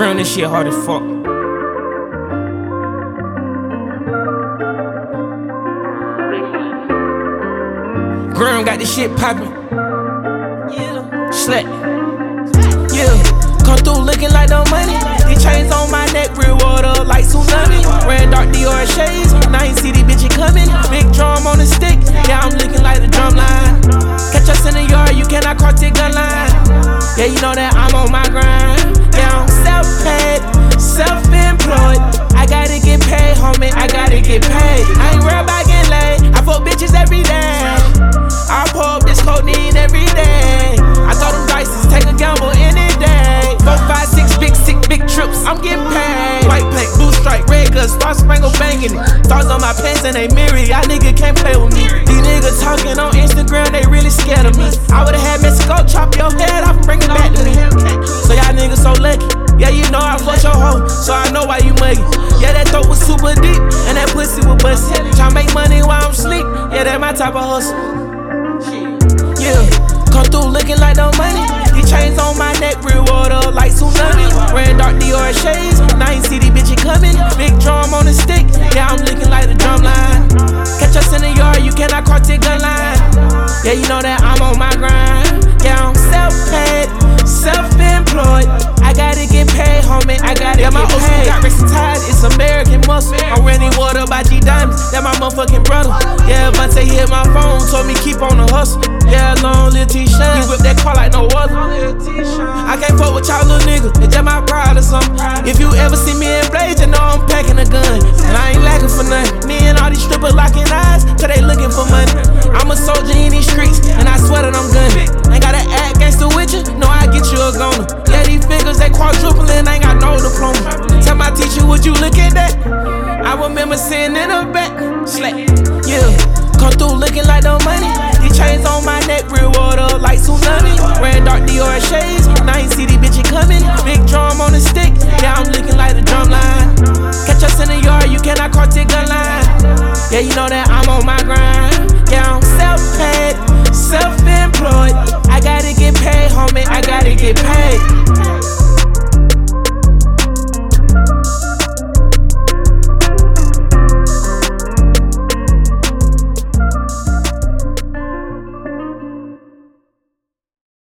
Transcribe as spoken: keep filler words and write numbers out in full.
Grim, this shit hard as fuck. Grim got this shit poppin'. Yeah. Slack. Yeah. Come through looking like no money. These chains on my neck, real water like tsunami. Red dark Dior shades. Now I ain't see these bitches coming. Big drum on the stick. Yeah, I'm looking like the drum line. Catch us in the yard, you cannot cross the gun line. Yeah, you know that I'm on my grind. Yeah, I'm self-paid, self-employed. I gotta get paid, homie, I gotta get paid. I ain't worried about getting laid. I fuck bitches every day. I pour up this codeine every day. I throw them dices, take a gamble any day. Four, five, six, big, sick, big trips, I'm getting paid. White plank, blue stripe, red guts, star spangle banging it. Stars on my pants and they mirror, y'all niggas can't play with me. These niggas talking on Instagram, they really scared of me. I would've had Mexico chop your head off and bring it back to me. So y'all niggas so lucky. Yeah, you know I fucked your hoe, so I know why you muggy. Yeah, that throat was super deep, and that pussy was busted. Tryna make money while I'm sleep, yeah, that my type of hustle. Yeah, come through looking like no money. These chains on my neck, real water like tsunami. Red dark Dior shades, now I ain't see these bitches coming. Big drum on the stick, yeah, I'm looking like the drum line. Catch us in the yard, you cannot cross the gun line. Yeah, you know that I'm on my grind. Yeah, I'm self-paid, self-employed. I gotta get paid, homie, I gotta yeah, get paid. Yeah, my O C got racing ties, it's American muscle. I'm renting water by G Diamonds, that my motherfucking brother. Yeah, Vontae hit my phone, told me keep on the hustle. Yeah, long Lil T-Shine, he whip that car like no other. I can't fuck with y'all little niggas, it's just my pride or something. If you ever see me in Blaze, you know I'm packing a gun. And I ain't lacking for nothing. Me and all these strippers locking eyes, cause they looking for money. I'm a soldier in these streets, and I swear that I'm gunning. Ain't gotta act gangster with you, no, I get you a goner. Yeah, these figures, they quadrupling, ain't got no diploma. Tell my teacher, would you look at that? I remember sitting in the back, slack, yeah. Come through looking like no money. These chains on my neck, real water like tsunami. Red dark Dior shades, now I ain't see these bitches coming. Big drum on the stick, yeah, I'm looking like the drum line. Catch us in the yard, you cannot cross the gun line. Yeah, you know that I'm on my grind. Yeah, I'm self-paid, self-employed. I gotta get paid, homie, I gotta get paid.